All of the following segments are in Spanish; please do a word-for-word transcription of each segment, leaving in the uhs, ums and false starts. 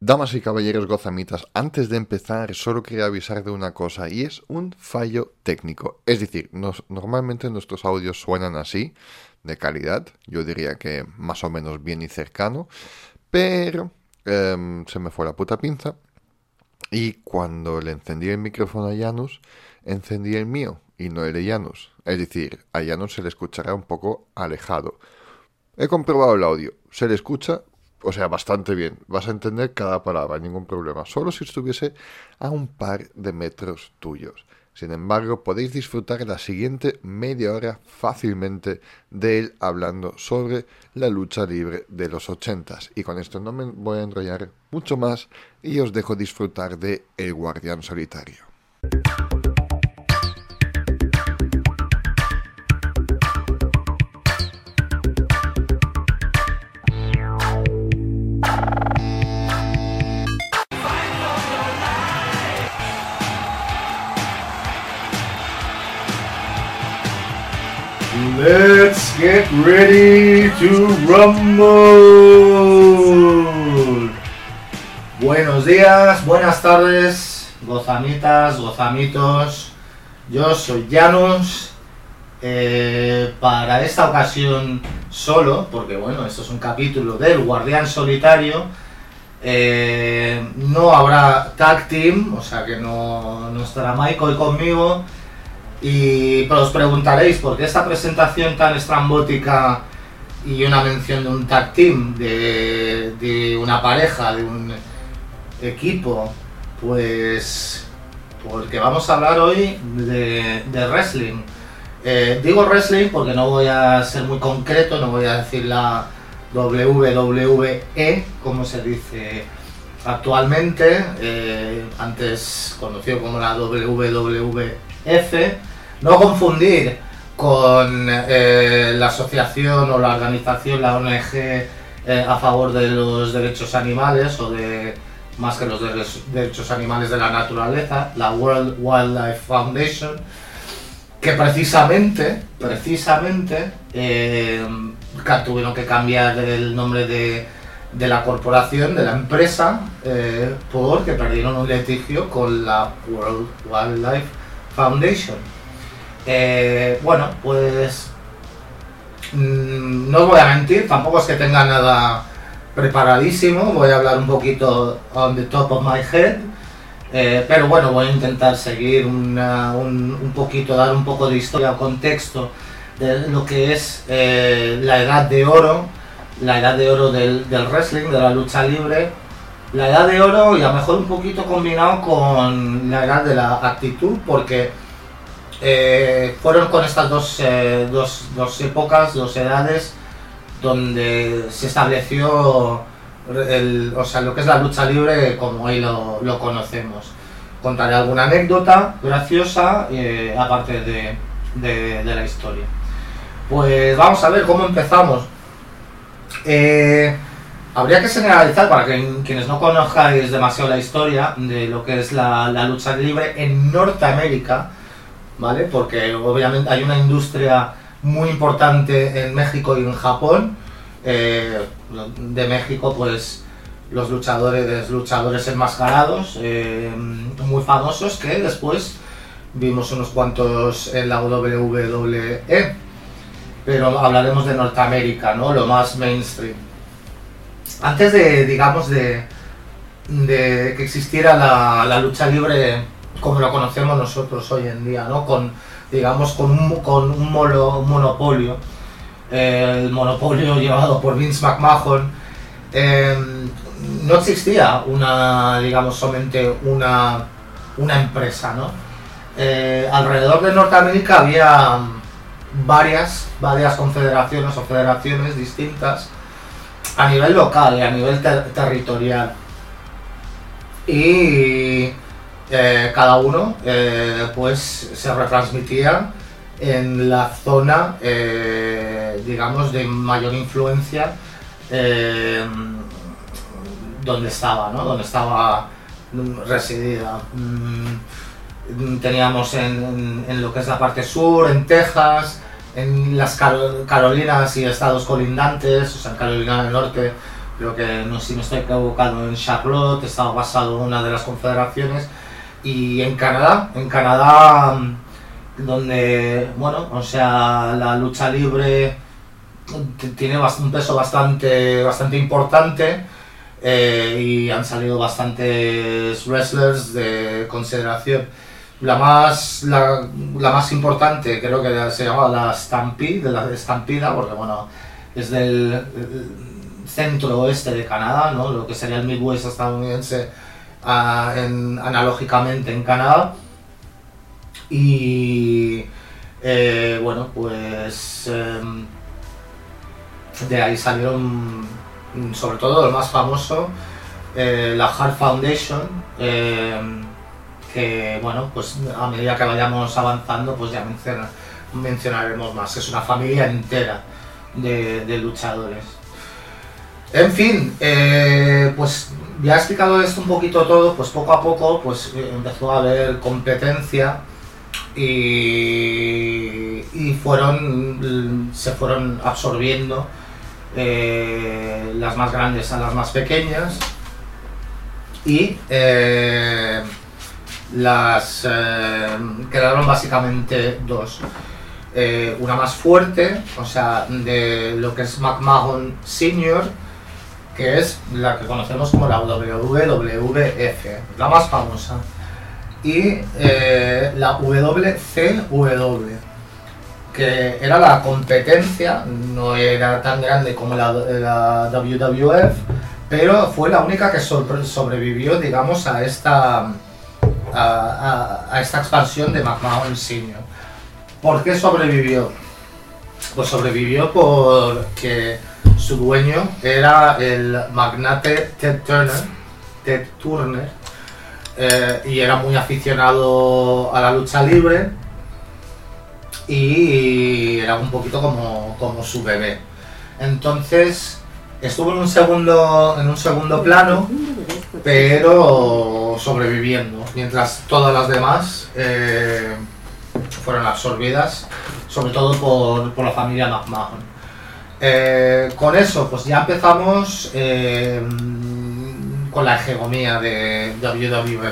Damas y caballeros gozamitas, antes de empezar solo quería avisar de una cosa y es un fallo técnico. Es decir, nos, normalmente nuestros audios suenan así, de calidad, yo diría que más o menos bien y cercano, pero eh, se me fue la puta pinza y cuando le encendí el micrófono a Janus, encendí el mío y no el de Janus. Es decir, a Janus se le escuchará un poco alejado. He comprobado el audio, se le escucha... O sea, bastante bien. Vas a entender cada palabra, ningún problema. Solo si estuviese a un par de metros tuyos. Sin embargo, podéis disfrutar la siguiente media hora fácilmente de él hablando sobre la lucha libre de los ochentas. Y con esto no me voy a enrollar mucho más y os dejo disfrutar de El Guardián Solitario. Let's get ready to rumble. Buenos días, buenas tardes, gozamitas, gozamitos. Yo soy Janus. Eh, para esta ocasión solo, porque bueno, esto es un capítulo del Guardián Solitario. Eh, no habrá tag team, o sea que no, no estará Michael conmigo. Y os preguntaréis por qué esta presentación tan estrambótica y una mención de un tag team, de, de una pareja, de un equipo. Pues porque vamos a hablar hoy de, de wrestling. Eh, digo wrestling porque no voy a ser muy concreto, no voy a decir la W W E, como se dice actualmente, eh, antes conocido como la W W F. No confundir con eh, la asociación o la organización, la O N G eh, a favor de los derechos animales o de más que los de derechos animales de la naturaleza, la World Wildlife Foundation, que precisamente, precisamente eh, tuvieron que cambiar el nombre de, de la corporación, de la empresa, eh, porque perdieron un litigio con la World Wildlife Foundation. Eh, bueno, pues mmm, no os voy a mentir, tampoco es que tenga nada preparadísimo, voy a hablar un poquito on the top of my head, eh, pero bueno, voy a intentar seguir una, un, un poquito, dar un poco de historia o contexto de lo que es eh, la edad de oro, la edad de oro del, del wrestling, de la lucha libre, la edad de oro y a lo mejor un poquito combinado con la edad de la actitud, porque Eh, fueron con estas dos, eh, dos, dos épocas, dos edades, donde se estableció el, o sea, lo que es la lucha libre como hoy lo, lo conocemos. Contaré alguna anécdota graciosa, eh, aparte de, de, de la historia. Pues vamos a ver cómo empezamos. Eh, habría que señalizar, para que, quienes no conozcáis demasiado la historia de lo que es la, la lucha libre en Norteamérica, ¿vale? Porque obviamente hay una industria muy importante en México y en Japón. Eh, de México, pues los luchadores, luchadores enmascarados, eh, muy famosos, que después vimos unos cuantos en la W W E. Pero hablaremos de Norteamérica, ¿no? Lo más mainstream. Antes de, digamos, de, de que existiera la, la lucha libre como lo conocemos nosotros hoy en día, ¿no? Con, digamos, con un, con un, molo, un monopolio, eh, el monopolio llevado por Vince McMahon. Eh, no existía una, digamos, solamente una, una empresa, ¿no? Eh, alrededor de Norteamérica había varias, varias confederaciones o federaciones distintas a nivel local y a nivel ter territorial. Y Eh, cada uno eh, pues se retransmitía en la zona eh, digamos de mayor influencia eh, donde estaba, ¿no? Donde estaba residida. Mm, teníamos en, en, en lo que es la parte sur, en Texas, en las Car Carolinas y estados colindantes, o sea, en Carolina del Norte creo que no sé si me estoy equivocando, en Charlotte, estaba basado en una de las confederaciones, y en Canadá, en Canadá, donde, bueno, o sea, la lucha libre tiene un peso bastante, bastante importante, eh, y han salido bastantes wrestlers de consideración. La más, la, la más importante creo que se llama la Stampede, de la Estampida, porque bueno, es del centro oeste de Canadá, ¿no? Lo que sería el Midwest estadounidense, uh, en, analógicamente en Canadá. Y eh, bueno, pues eh, de ahí salieron, sobre todo el más famoso, eh, la Hart Foundation, eh, que bueno, pues a medida que vayamos avanzando, pues ya menciona, mencionaremos más. Es una familia entera de, de luchadores. En fin, eh, pues ya he explicado esto un poquito todo, pues poco a poco pues empezó a haber competencia y, y fueron, se fueron absorbiendo eh, las más grandes a las más pequeñas, y eh, las eh, quedaron básicamente dos. Eh, una más fuerte, o sea, de lo que es McMahon Senior, que es la que conocemos como la W W F, la más famosa, y eh, la W C W, que era la competencia, no era tan grande como la, la W W F, pero fue la única que sobre, sobrevivió, digamos, a esta, a, a, a esta expansión de McMahon Senior. ¿Por qué sobrevivió? Pues sobrevivió porque su dueño era el magnate Ted Turner, Ted Turner, eh, y era muy aficionado a la lucha libre, y era un poquito como, como su bebé. Entonces estuvo en un segundo, en un segundo plano, pero sobreviviendo, mientras todas las demás eh, fueron absorbidas, sobre todo por, por la familia McMahon. Eh, con eso pues ya empezamos eh, con la hegemonía de W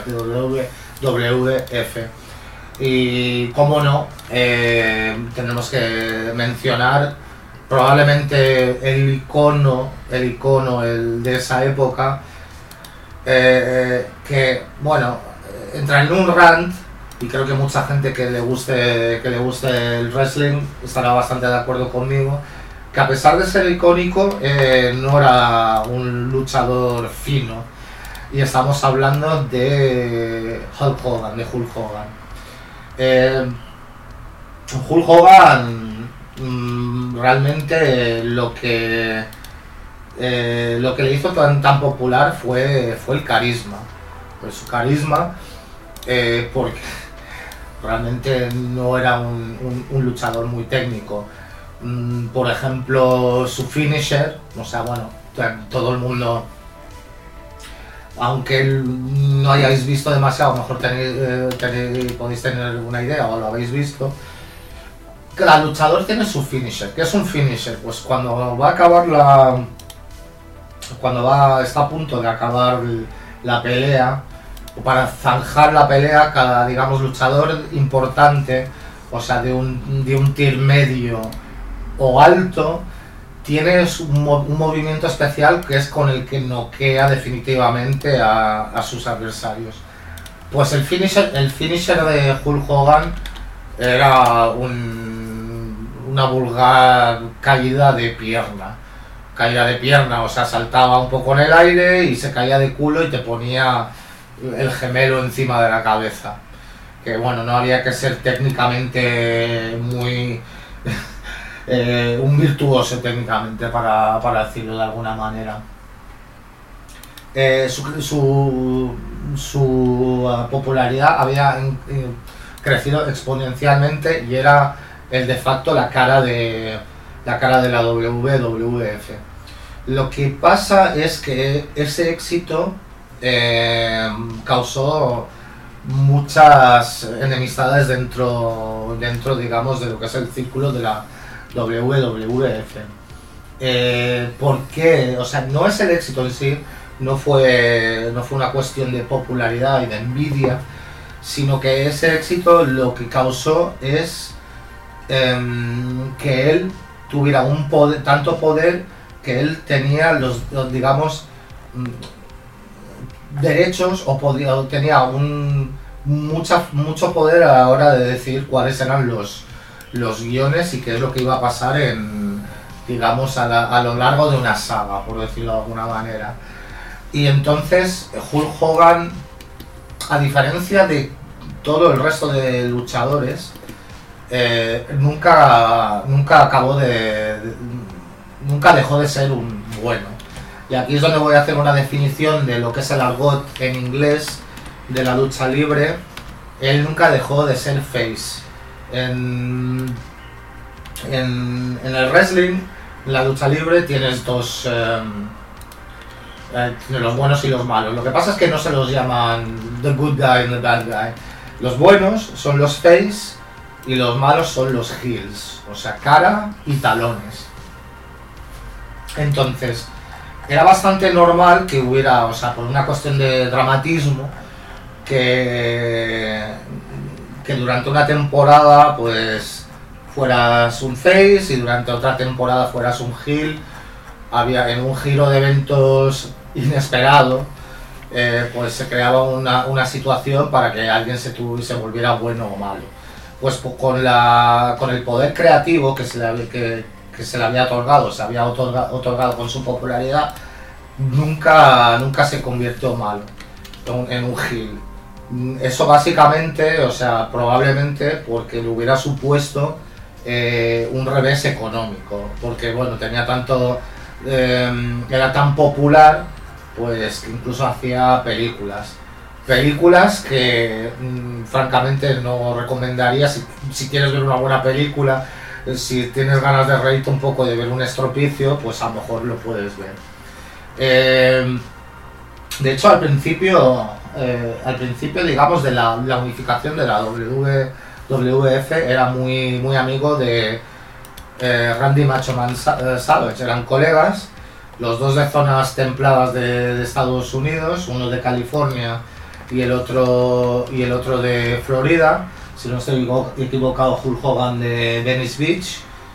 W F, y como no, eh, tenemos que mencionar probablemente el icono, el icono el de esa época, eh, que bueno, entra en un rant, y creo que mucha gente que le guste que le guste el wrestling estará bastante de acuerdo conmigo, que a pesar de ser icónico, eh, no era un luchador fino, y estamos hablando de Hulk Hogan, de Hulk Hogan. Eh, Hulk Hogan mmm, realmente lo que eh, lo que le hizo tan tan popular fue fue el carisma, pues su carisma, eh, porque realmente no era un, un, un luchador muy técnico. Mm, por ejemplo, su finisher, o sea, bueno, todo el mundo, aunque no hayáis visto demasiado, a lo mejor tenéis, eh, tenéis, podéis tener una idea o lo habéis visto. Cada luchador tiene su finisher. ¿Qué es un finisher? Pues cuando va a acabar la... Cuando va, está a punto de acabar la pelea, o para zanjar la pelea, cada, digamos, luchador importante, o sea, de un, de un tier medio o alto, tiene un, un movimiento especial que es con el que noquea definitivamente a, a sus adversarios. Pues el finisher, el finisher de Hulk Hogan era un, una vulgar caída de pierna. Caída de pierna, o sea, saltaba un poco en el aire y se caía de culo y te ponía el gemelo encima de la cabeza. Que bueno, no había que ser técnicamente muy... Eh, un virtuoso técnicamente para, para decirlo de alguna manera. Eh, su, su, su uh, popularidad había en, en, crecido exponencialmente, y era el de facto la cara de la cara de la W W F. Lo que pasa es que ese éxito eh, causó muchas enemistades dentro dentro digamos de lo que es el círculo de la W W F. Eh, ¿Por qué? O sea, no es el éxito en sí, no fue, no fue una cuestión de popularidad y de envidia, sino que ese éxito lo que causó es eh, que él tuviera un poder, tanto poder que él tenía los, los digamos, derechos o, podía, o tenía un, mucha, mucho poder a la hora de decir cuáles eran los, los guiones y qué es lo que iba a pasar en, digamos, a, la, a lo largo de una saga, por decirlo de alguna manera. Y entonces Hulk Hogan, a diferencia de todo el resto de luchadores, eh, nunca, nunca acabó de, de... nunca dejó de ser un bueno. Y aquí es donde voy a hacer una definición de lo que es el argot en inglés de la lucha libre. Él nunca dejó de ser face. En, en, en el wrestling, en la lucha libre, tienes dos... Eh, eh, los buenos y los malos. Lo que pasa es que no se los llaman the good guy and the bad guy. Los buenos son los face y los malos son los heels. O sea, cara y talones. Entonces, era bastante normal que hubiera, o sea, por una cuestión de dramatismo, que, que durante una temporada pues fueras un face y durante otra temporada fueras un heel. Había en un giro de eventos inesperado, eh, pues se creaba una, una situación para que alguien se, tuvo, se volviera bueno o malo. Pues con, la, con el poder creativo que se le había, que, que se le había otorgado, se había otorgado, otorgado con su popularidad, nunca, nunca se convirtió malo en, en un heel. Eso básicamente, o sea, probablemente porque le hubiera supuesto eh, un revés económico, porque bueno, tenía tanto, eh, era tan popular, pues que incluso hacía películas. Películas que mmm, francamente no recomendaría si, si quieres ver una buena película. Si tienes ganas de reírte un poco, de ver un estropicio, pues a lo mejor lo puedes ver. Eh, de hecho, al principio, eh, al principio, digamos, de la, la unificación de la W W F, era muy, muy amigo de eh, Randy Macho Man Savage. Eran colegas, los dos de zonas templadas de, de Estados Unidos, uno de California y el otro y el otro de Florida. Si no estoy equivocado, Hulk Hogan de Venice Beach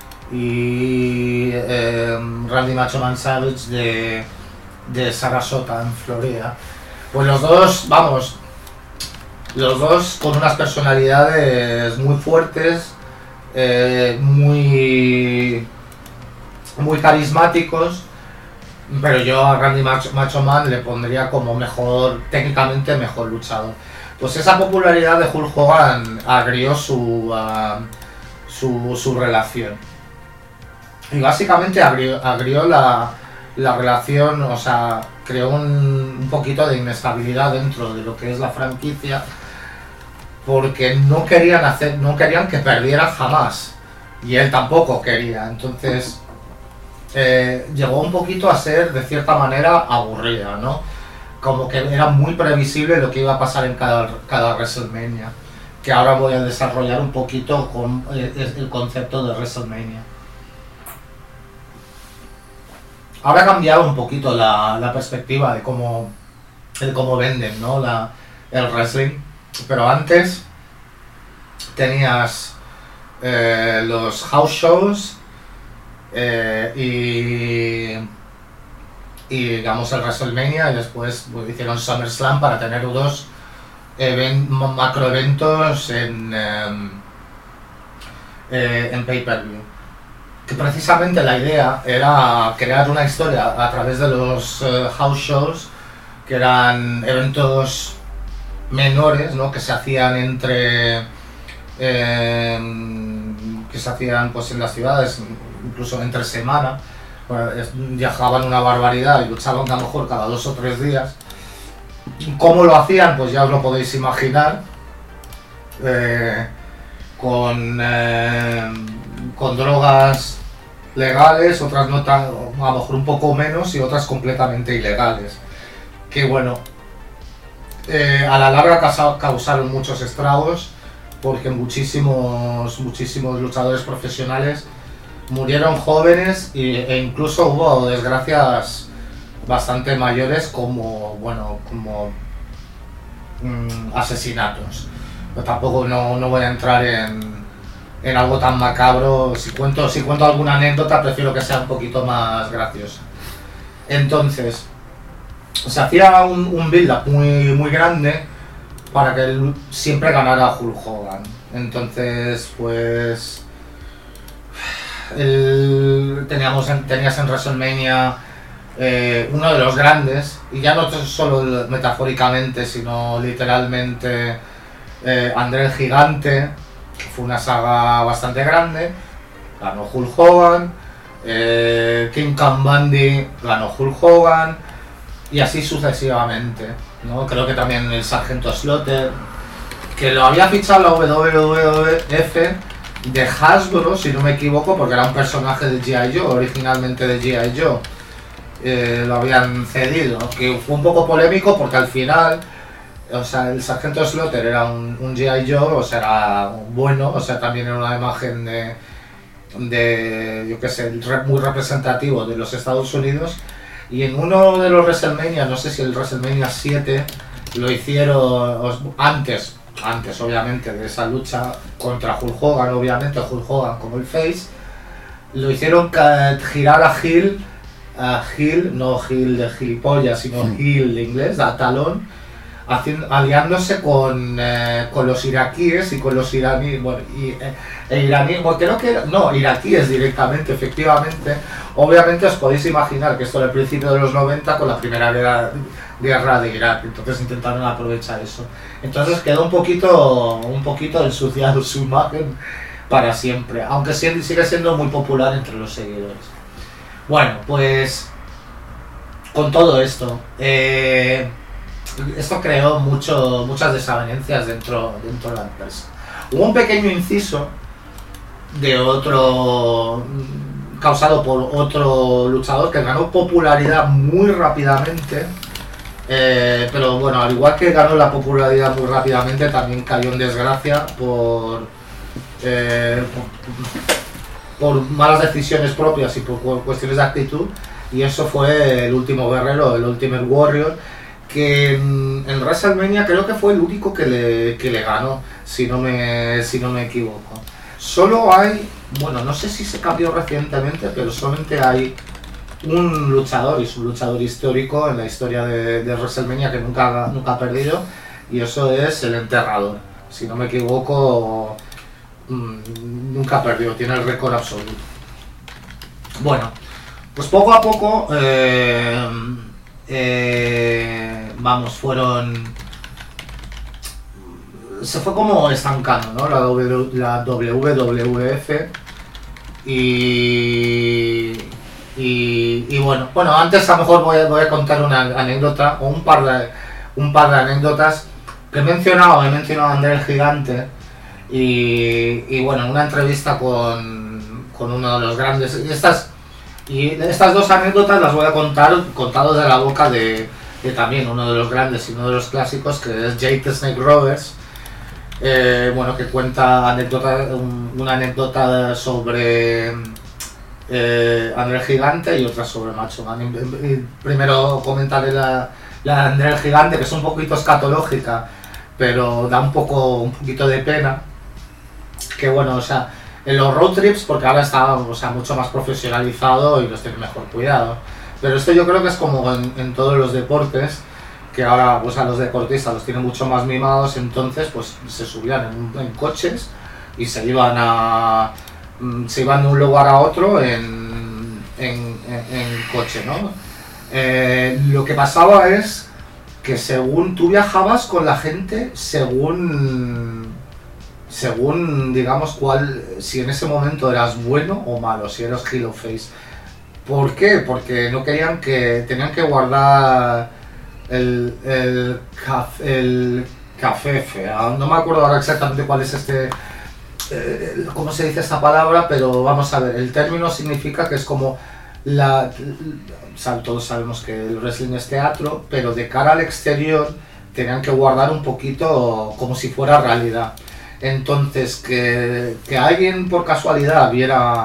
y eh, Randy Macho Man Savage de, de Sarasota, en Florida. Pues los dos, vamos, los dos con unas personalidades muy fuertes, eh, muy, muy carismáticos, pero yo a Randy Macho, Macho Man le pondría como mejor, técnicamente mejor luchador. Pues esa popularidad de Hulk Hogan agrió su, uh, su, su relación. Y básicamente agrió, agrió la, la relación, o sea, creó un, un poquito de inestabilidad dentro de lo que es la franquicia, porque no querían hacer, no querían que perdiera jamás, y él tampoco quería. Entonces eh, llegó un poquito a ser de cierta manera aburrida, ¿no? Como que era muy previsible lo que iba a pasar en cada, cada WrestleMania, que ahora voy a desarrollar un poquito con el, el concepto de WrestleMania. Ahora ha cambiado un poquito la, la perspectiva de cómo, de cómo venden, ¿no? la, el wrestling, pero antes tenías eh, los house shows eh, y... y digamos el WrestleMania, y después pues, hicieron SummerSlam para tener dos event, macro eventos en, eh, eh, en pay-per-view. Que precisamente la idea era crear una historia a través de los eh, house shows, que eran eventos menores, ¿no? Que se hacían entre eh, que se hacían pues en las ciudades, incluso entre semana. Viajaban una barbaridad y luchaban a lo mejor cada dos o tres días. ¿Cómo lo hacían? Pues ya os lo podéis imaginar. Eh, con, eh, con drogas legales, otras no tan, a lo mejor un poco menos, y otras completamente ilegales. Que bueno, eh, a la larga causaron muchos estragos, porque muchísimos, muchísimos luchadores profesionales murieron jóvenes y, e incluso hubo desgracias bastante mayores como, bueno, como mmm, asesinatos. Pero tampoco no, no voy a entrar en, en algo tan macabro. Si cuento, si cuento alguna anécdota, prefiero que sea un poquito más graciosa. Entonces, se hacía un, un build-up muy, muy grande para que él siempre ganara Hulk Hogan. Entonces, pues... El, teníamos en, tenías en WrestleMania eh, uno de los grandes, y ya no solo metafóricamente, sino literalmente, eh, André el Gigante, que fue una saga bastante grande, ganó Hulk Hogan, eh, King Kong Bundy ganó Hulk Hogan, y así sucesivamente, ¿no? Creo que también el Sargento Slaughter, que lo había fichado la W W F de Hasbro, si no me equivoco, porque era un personaje de G I Joe, originalmente de G I Joe, eh, lo habían cedido, que fue un poco polémico porque al final, o sea, el Sargento Slaughter era un, un G I Joe, o sea, era bueno, o sea, también era una imagen de, de yo qué sé, muy representativo de los Estados Unidos, y en uno de los WrestleMania, no sé si el WrestleMania siete, lo hicieron antes, antes obviamente de esa lucha contra Hulk Hogan, obviamente Hulk Hogan como el face, lo hicieron girar a heel, a heel, no heel de gilipollas, sino heel de inglés, a talón, haciendo, aliándose con, eh, con los iraquíes y con los iraníes, bueno, y, eh, e iraníes, bueno, creo que, no, iraquíes directamente, efectivamente. Obviamente os podéis imaginar que esto era el principio de los noventa con la primera guerra, guerra de Irak, entonces intentaron aprovechar eso. Entonces quedó un poquito, un poquito ensuciado su imagen para siempre, aunque sigue siendo muy popular entre los seguidores. Bueno, pues con todo esto, eh, esto creó mucho, muchas desavenencias dentro, dentro de la empresa. Hubo un pequeño inciso de otro, causado por otro luchador que ganó popularidad muy rápidamente, eh, pero bueno, al igual que ganó la popularidad muy rápidamente, también cayó en desgracia por, eh, por, por malas decisiones propias y por cuestiones de actitud, y eso fue el Último Guerrero, el Ultimate Warrior, que en, en WrestleMania creo que fue el único que le, que le ganó, si no me, si no me equivoco. Solo hay, bueno, no sé si se cambió recientemente, pero solamente hay un luchador, y es un luchador histórico en la historia de, de WrestleMania que nunca, nunca ha perdido, y eso es el Enterrador. Si no me equivoco, mmm, nunca ha perdido, tiene el récord absoluto. Bueno, pues poco a poco, eh, eh, vamos, fueron... se fue como estancando, ¿no? La, w, la W W F y, y, y bueno, bueno, antes a lo mejor voy a, voy a contar una anécdota o un par de, un par de anécdotas que he mencionado, he mencionado a André el Gigante y, y bueno, en una entrevista con, con uno de los grandes, y estas, y estas dos anécdotas las voy a contar contados de la boca de, de también uno de los grandes y uno de los clásicos, que es Jake the Snake Roberts. Eh, bueno, que cuenta anécdota, un, una anécdota sobre eh, André el Gigante y otra sobre Macho Man. Y, y primero comentaré la, la de André el Gigante, que es un poquito escatológica, pero da un poco un poquito de pena. Que bueno, o sea, en los road trips, porque ahora está, o sea, mucho más profesionalizado y los tiene mejor cuidado. Pero esto yo creo que es como en, en todos los deportes, que ahora pues a los deportistas los tienen mucho más mimados, entonces pues se subían en, en coches y se iban a se iban de un lugar a otro en, en, en, en coche, ¿no? Eh, lo que pasaba es que según tú viajabas con la gente, según según digamos cuál, si en ese momento eras bueno o malo, si eras heel o face. ¿Por qué? Porque no querían que, tenían que guardar El, el, caf, el cafefe, no me acuerdo ahora exactamente cuál es este, eh, cómo se dice esta palabra, pero vamos a ver, el término significa que es como la, o sea, todos sabemos que el wrestling es teatro, pero de cara al exterior tenían que guardar un poquito como si fuera realidad. Entonces que, que alguien por casualidad viera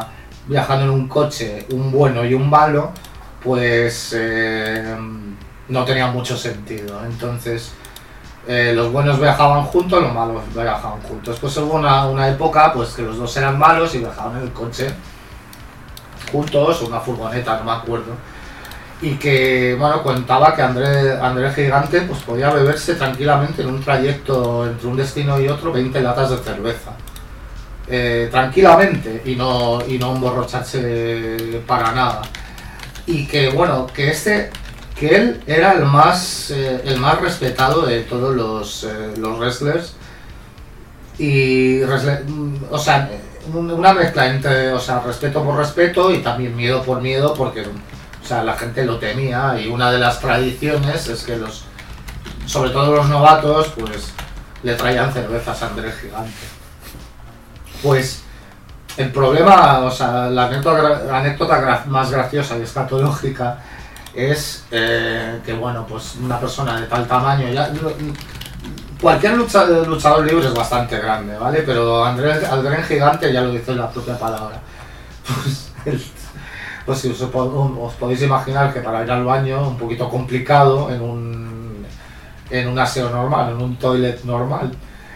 viajando en un coche, un bueno y un malo, pues eh, no tenía mucho sentido. Entonces eh, los buenos viajaban juntos, los malos viajaban juntos. Pues hubo una, una época pues que los dos eran malos y viajaban en el coche juntos, una furgoneta, no me acuerdo. Y que, bueno, contaba que André, André Gigante pues podía beberse tranquilamente en un trayecto entre un destino y otro veinte latas de cerveza. Eh, tranquilamente y no, y no emborracharse para nada. Y que, bueno, que este, que él era el más, eh, el más respetado de todos los, eh, los wrestlers. Y, o sea, una mezcla entre, o sea, respeto por respeto y también miedo por miedo, porque o sea, la gente lo temía. Y una de las tradiciones es que los, sobre todo los novatos, pues le traían cervezas a André Gigante. Pues el problema, o sea, la anécdota, la anécdota gra más graciosa y escatológica es eh, que, bueno, pues una persona de tal tamaño, ya cualquier lucha, luchador libre es bastante grande, ¿vale? Pero André, André Gigante ya lo dice en la propia palabra. Pues, el, pues si os, os podéis imaginar que para ir al baño un poquito complicado en un, en un aseo normal, en un toilet normal.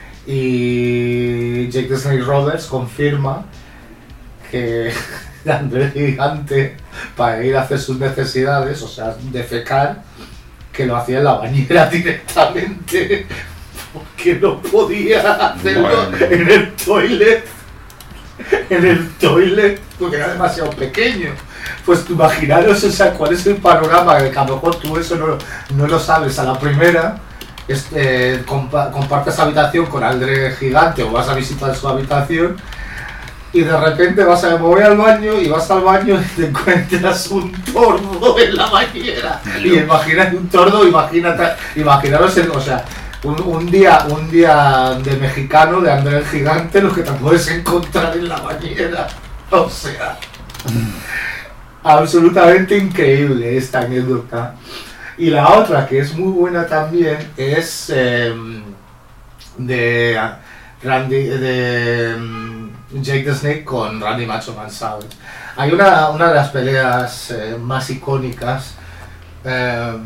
Y Jake the Snake Roberts confirma que André Gigante, para ir a hacer sus necesidades, o sea, defecar, que lo hacía en la bañera directamente, porque no podía hacerlo bueno. en el toilet, en el toilet, porque era demasiado pequeño. Pues imaginaros, o sea, cuál es el panorama, que a lo mejor tú eso no, no lo sabes a la primera. Este, compa compartes habitación con André Gigante o vas a visitar su habitación y de repente vas a me voy al baño y vas al baño y te encuentras un tordo en la bañera. Y imagínate un tordo, imagínate, imaginaros el, o sea, un, un día un día de mexicano de André Gigante, lo que te puedes encontrar en la bañera. O sea, absolutamente increíble esta anécdota. Y la otra, que es muy buena también, es eh, de Randy, de um, Jake the Snake con Randy Macho Man Savage. Hay una, una de las peleas eh, más icónicas eh,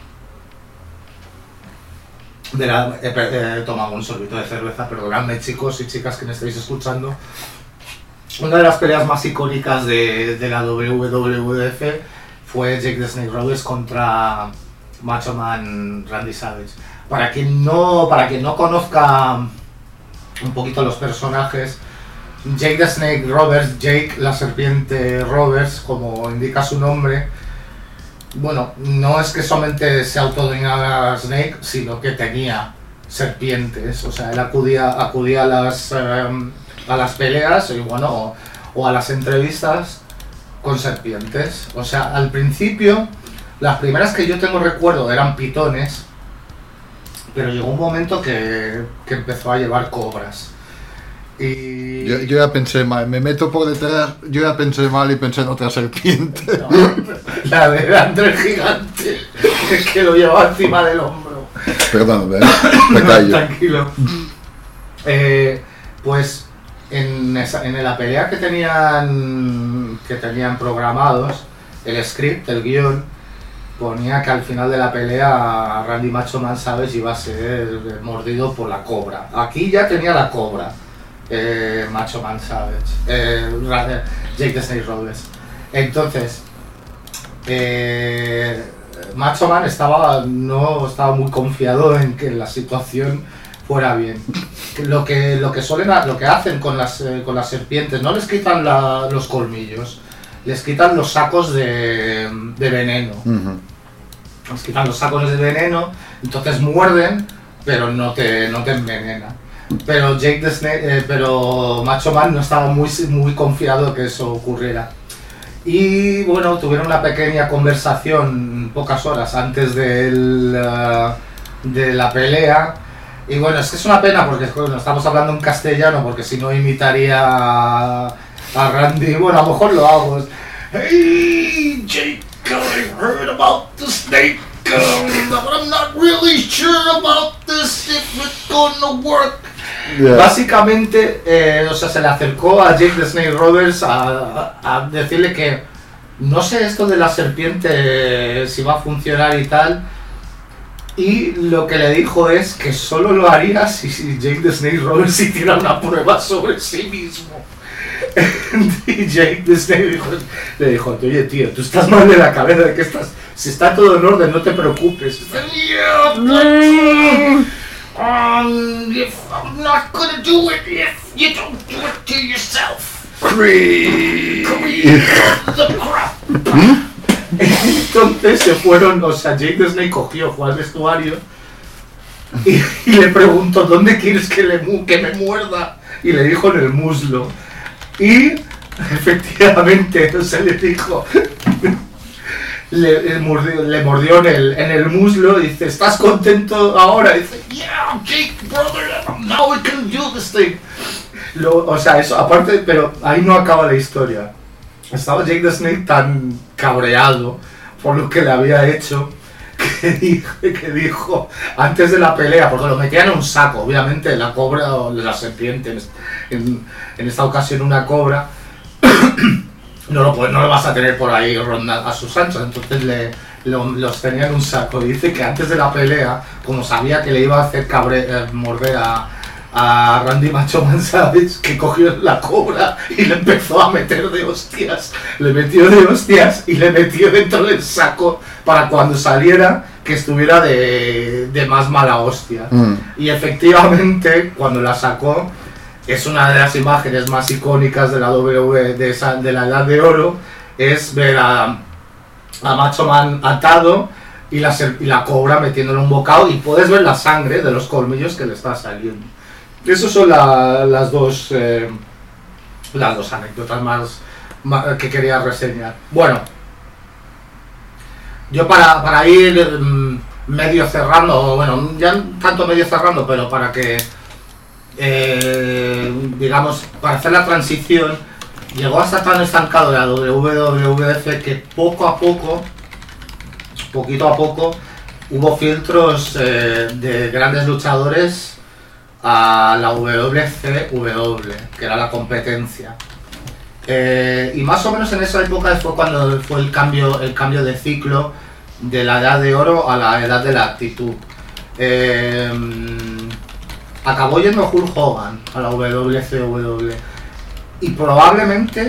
de la... He eh, tomado un sorbito de cerveza, perdonadme chicos y chicas que me estáis escuchando. Una de las peleas más icónicas de, de la W W F fue Jake the Snake Roberts contra Macho Man Randy Savage. Para quien no, para quien no conozca un poquito los personajes, Jake the Snake Roberts, Jake la serpiente Roberts, como indica su nombre, bueno, no es que solamente se autodenominaba Snake, sino que tenía serpientes. O sea, él acudía, acudía a las um, a las peleas y bueno, o, o a las entrevistas con serpientes. O sea, al principio, las primeras que yo tengo recuerdo eran pitones, pero llegó un momento que, que empezó a llevar cobras. Y... Yo, yo ya pensé mal, me meto por detrás, yo ya pensé mal y pensé en otra serpiente. No, la de André Gigante, que lo llevaba encima del hombro. Perdón, ¿eh? Me callo. Tranquilo. Eh, pues en, esa, en la pelea que tenían, que tenían programados, el script, el guión, ponía que al final de la pelea Randy Macho Man Savage iba a ser mordido por la cobra. Aquí ya tenía la cobra. Eh, Macho Man Savage, eh, Jake the Snake Roberts. Entonces, eh, Macho Man estaba, no estaba muy confiado en que la situación fuera bien. Lo que, lo que suelen, lo que hacen con las, eh, con las serpientes, no les quitan la, los colmillos, les quitan los sacos de, de veneno. Uh-huh. Les quitan los sacos de veneno, entonces muerden, pero no te, no te envenenan. Pero Jake the Snake, eh, pero Macho Man no estaba muy, muy confiado que eso ocurriera. Y bueno, tuvieron una pequeña conversación pocas horas antes del, uh, de la pelea. Y bueno, es que es una pena porque bueno, estamos hablando en castellano, porque si no imitaría a, a Randy. Bueno, a lo mejor lo hago. Hey Jake, I heard about the snake, um, but I'm not really sure about this, if it's gonna work. Yeah. Básicamente, eh, o sea, se le acercó a Jake the Snake Roberts a, a, a decirle que no sé esto de la serpiente eh, si va a funcionar y tal. Y lo que le dijo es que solo lo haría si, si Jake the Snake Roberts hiciera una prueba sobre sí mismo. Y Jake the Snake dijo, le dijo, oye tío, tú estás mal de la cabeza, de que estás, si está todo en orden, no te preocupes. Yeah, but, um, if I'm not gonna do it if you don't do it to yourself. Creed. Creed the crap. Entonces se fueron, o sea, Jake the Snake cogió, fue al vestuario y, y le preguntó, ¿dónde quieres que, le mu que me muerda? Y le dijo en el muslo. Y efectivamente, o sea, le dijo, le, le, mordió, le mordió en el, en el muslo y dice, ¿estás contento ahora? Y dice, yeah, Jake, brother, now we can do this thing. Lo, o sea, eso, aparte, pero ahí no acaba la historia. Estaba Jake the Snake tan cabreado por lo que le había hecho que dijo, que dijo antes de la pelea, porque lo metían en un saco, obviamente la cobra o la serpiente, en, en esta ocasión una cobra, no lo, no lo vas a tener por ahí rondando a sus anchas, entonces le, lo, los tenía en un saco. Y dice que antes de la pelea, como sabía que le iba a hacer cabre, eh, morder a a Randy Macho Man Savage, que cogió la cobra y le empezó a meter de hostias, le metió de hostias y le metió dentro del saco para cuando saliera que estuviera de, de más mala hostia. Mm. Y efectivamente, cuando la sacó, es una de las imágenes más icónicas de la W W E de, esa, de la Edad de Oro, es ver a, a Macho Man atado y la, y la cobra metiéndole un bocado, y puedes ver la sangre de los colmillos que le está saliendo. Esas son la, las dos eh, las dos anécdotas más, más que quería reseñar. Bueno, yo para, para ir mmm, medio cerrando, bueno, ya tanto medio cerrando, pero para que, eh, digamos, para hacer la transición, llegó a estar tan estancado la W W F que poco a poco, poquito a poco, hubo filtros eh, de grandes luchadores a la W C W, que era la competencia. Eh, y más o menos en esa época fue cuando fue el cambio, el cambio de ciclo de la Edad de Oro a la Edad de la Actitud. Eh, acabó yendo Hulk Hogan a la W C W y probablemente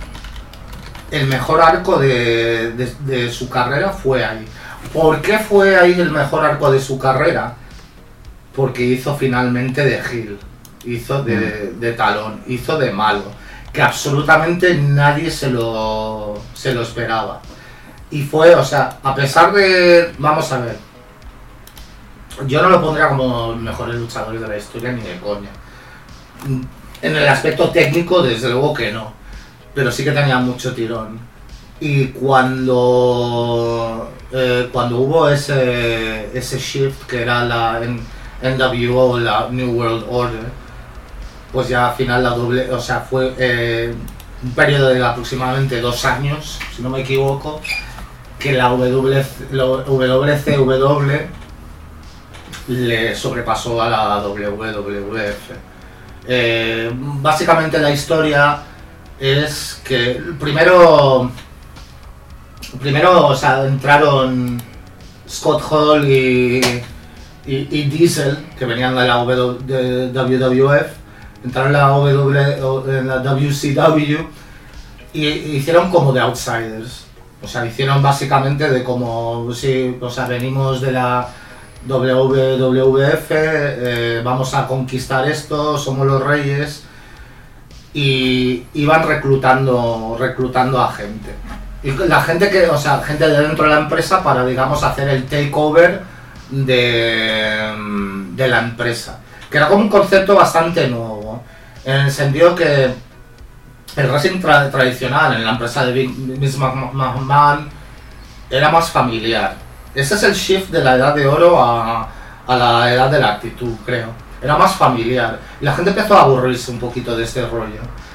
el mejor arco de, de, de su carrera fue ahí. ¿Por qué fue ahí el mejor arco de su carrera? Porque hizo finalmente de heel, hizo de, de talón, hizo de malo, que absolutamente nadie se lo, se lo esperaba. Y fue, o sea, a pesar de, vamos a ver, yo no lo pondría como los mejores luchadores de la historia ni de coña. En el aspecto técnico, desde luego que no, pero sí que tenía mucho tirón. Y cuando, eh, cuando hubo ese, ese shift que era la... En, N W O, la New World Order, pues ya al final la doble, o sea, fue eh, un periodo de aproximadamente dos años, si no me equivoco, que la W C W le sobrepasó a la W W F. Eh, básicamente la historia es que primero, primero, o sea, entraron Scott Hall y Y, y Diesel, que venían de la w, de W W F, entraron en la, w, en la W C W y, y hicieron como de outsiders. O sea, hicieron básicamente de como, sí, o sea, venimos de la W W F, eh, vamos a conquistar esto, somos los reyes, y iban reclutando, reclutando a gente. Y la gente que, o sea, gente de dentro de la empresa para, digamos, hacer el takeover De, de la empresa, que era como un concepto bastante nuevo, en el sentido que el wrestling tra tradicional en la empresa de Vince McMahon era más familiar. Ese es el shift de la Edad de Oro a, a la Edad de la Actitud, creo. Era más familiar y la gente empezó a aburrirse un poquito de este rollo.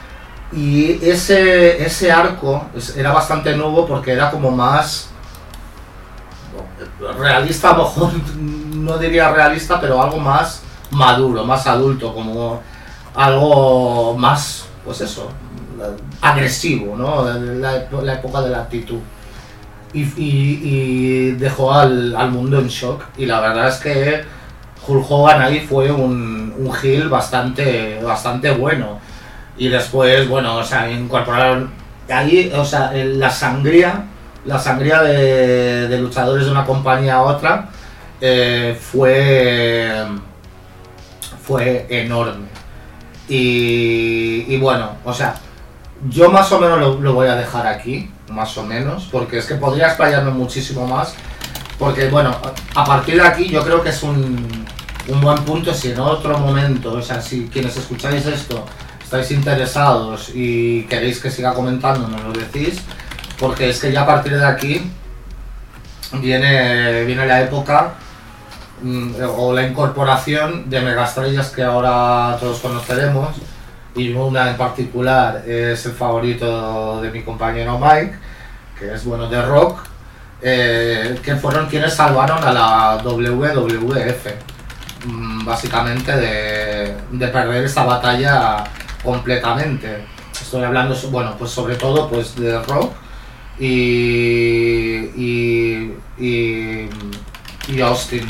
Y ese, ese arco era bastante nuevo porque era como más realista, a lo mejor no diría realista, pero algo más maduro, más adulto, como algo más, pues eso, agresivo, ¿no? La, la época de la actitud. Y, y, y dejó al, al mundo en shock. Y la verdad es que Hulk Hogan ahí fue un, un heel bastante, bastante bueno. Y después, bueno, o sea, incorporaron ahí, o sea, la sangría, la sangría de, de luchadores de una compañía a otra eh, fue, fue enorme. Y, y bueno, o sea, yo más o menos lo, lo voy a dejar aquí, más o menos, porque es que podría explayarme muchísimo más, porque bueno, a partir de aquí yo creo que es un, un buen punto. Si en otro momento, o sea, si quienes escucháis esto estáis interesados y queréis que siga comentando, nos lo decís, porque es que ya a partir de aquí viene, viene la época o la incorporación de megaestrellas que ahora todos conoceremos, y una en particular es el favorito de mi compañero Mike, que es bueno de Rock, eh, que fueron quienes salvaron a la W W F, básicamente de, de perder esta batalla completamente. Estoy hablando, bueno, pues sobre todo pues de Rock y, y, y, y Austin.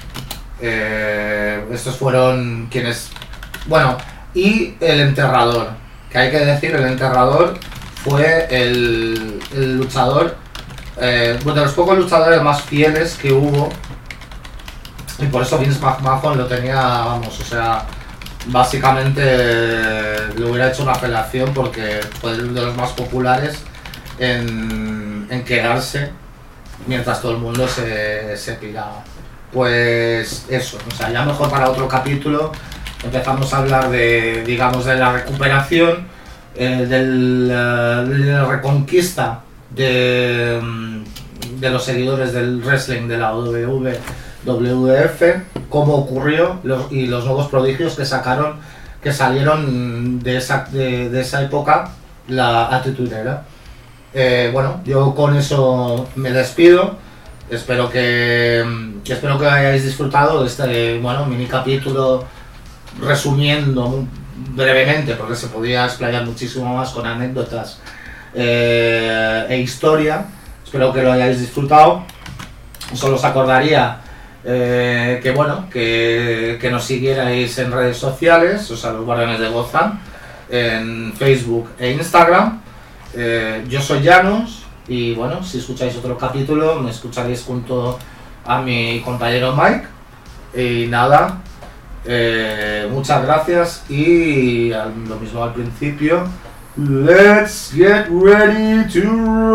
Eh, estos fueron quienes, bueno, y el enterrador, que hay que decir, el enterrador fue el, el luchador, eh, bueno, de los pocos luchadores más fieles que hubo, y por eso Vince McMahon lo tenía, vamos, o sea, básicamente le hubiera hecho una apelación porque fue uno de los más populares en, en quedarse mientras todo el mundo se, se piraba. Pues eso, o sea, ya mejor para otro capítulo empezamos a hablar de, digamos, de la recuperación, eh, del, uh, de la reconquista de, de los seguidores del wrestling de la W W F, cómo ocurrió los, y los nuevos prodigios que sacaron, que salieron de esa, de, de esa época, la Attitude Era. Eh, bueno, yo con eso me despido. Espero que, espero que hayáis disfrutado de este, bueno, mini capítulo resumiendo brevemente, porque se podía explayar muchísimo más con anécdotas eh, e historia. Espero que lo hayáis disfrutado. Solo os acordaría eh, que, bueno, que, que nos siguierais en redes sociales, o sea, los Guardianes de Gotham, en Facebook e Instagram. Eh, yo soy Janus. Y bueno, si escucháis otro capítulo, me escucharéis junto a mi compañero Mike. Y nada, eh, muchas gracias y lo mismo al principio. Let's get ready to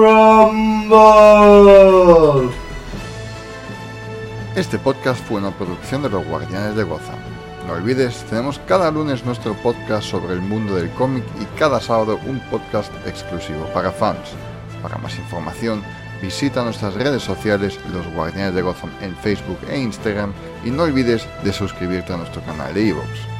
rumble. Este podcast fue una producción de los Guardianes de Gotham. No olvides, tenemos cada lunes nuestro podcast sobre el mundo del cómic y cada sábado un podcast exclusivo para fans. Para más información, visita nuestras redes sociales, Los Guardianes de Gotham, en Facebook e Instagram, y no olvides de suscribirte a nuestro canal de iVoox.